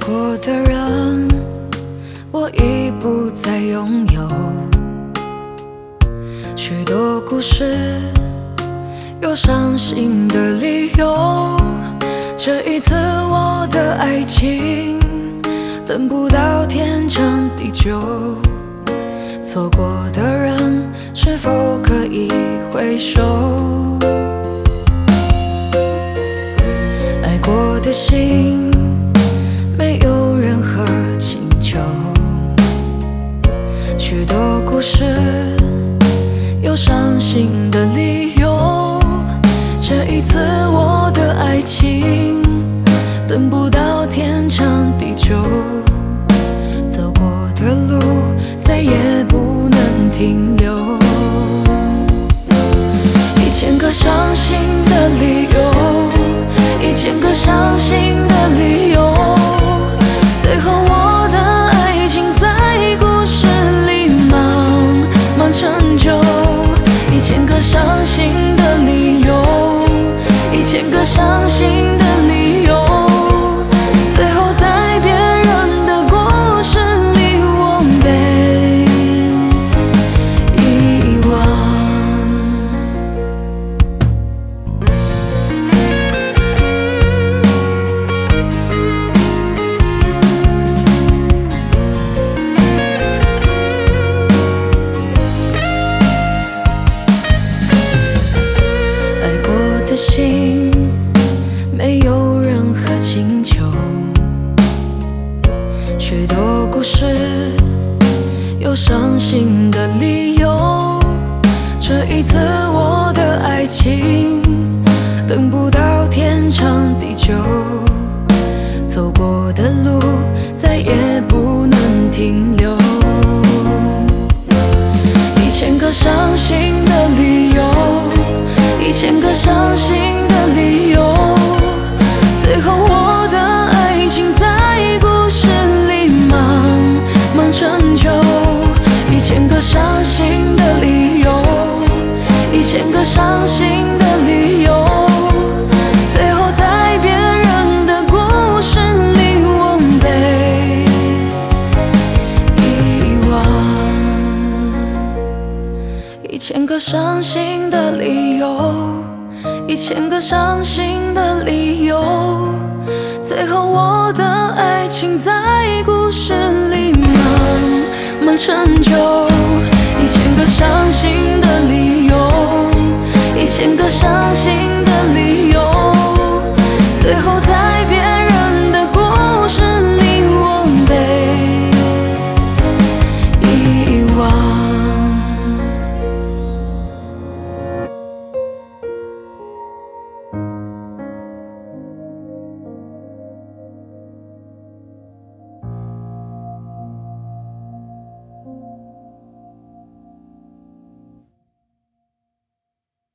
过的人，我已不再拥有。许多故事，有伤心的理由。这一次我的爱情，等不到天长地久。错过的人，是否可以回首？爱过的心，没有任何请求。许多故事，有伤心的理由。这一次我的爱情，等不到天长地久。走过的路，再也不能停留。1000个伤心的理由，1000个伤心的理由，最后我的爱情在故事里慢慢成就。1000个伤心的理由，1000个伤心的理由，最后在别人的故事里我被遗忘。的心没有任何请求，许多故事有伤心的理由。这一次我的爱情，等不到天长地久。走过的路，再也不能停留。1000个伤心的理由，1000个伤心的理由，最后我的爱情在故事里慢慢成就。1000个伤心的理由，1000个伤心的理由，最后在别人的故事里我被遗忘。1000个伤心的理由，1000个伤心的理由，最后我的爱情在故事里慢慢成就。1000个伤心的理由，1000个伤心的理由，最后在别